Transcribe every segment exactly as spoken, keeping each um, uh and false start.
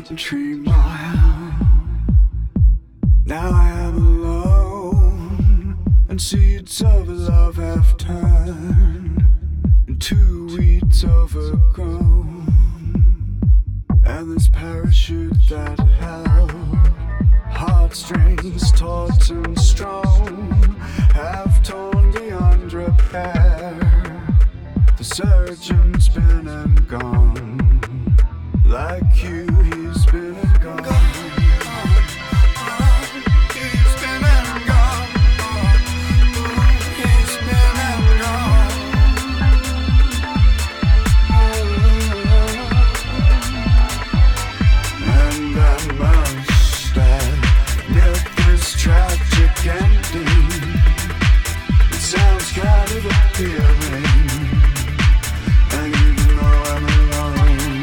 Tree mile. Now I am alone, and seeds of love have turned into weeds overgrown. And this parachute that held heartstrings taut and strong have torn beyond repair. The surgeon's been and gone. Like you, he's been and gone. He's been and gone. He's been and gone. And I must admit this tragic ending. It sounds kind of appealing. And even though I'm alone,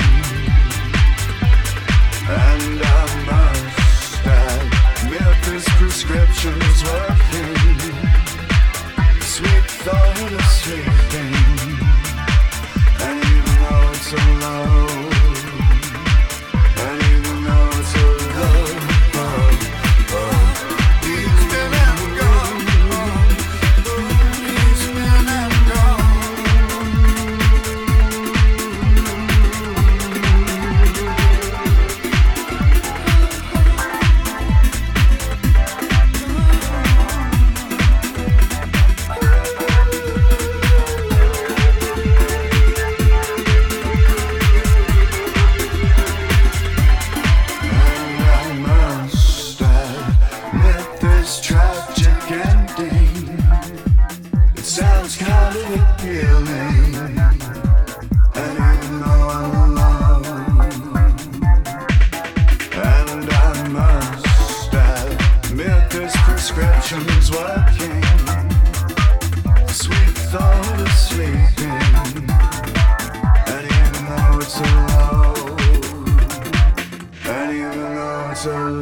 and I must admit this prescription's working. Sweet thought of sleeping, and even though it's alone, and even though it's alone, oh, oh, he's been and gone. He's been and gone. Tragic ending. It sounds kind of appealing. And even though I'm alone, and I must admit this prescription's working. Sweet thought of sleeping. And even though it's alone, and even though it's alone.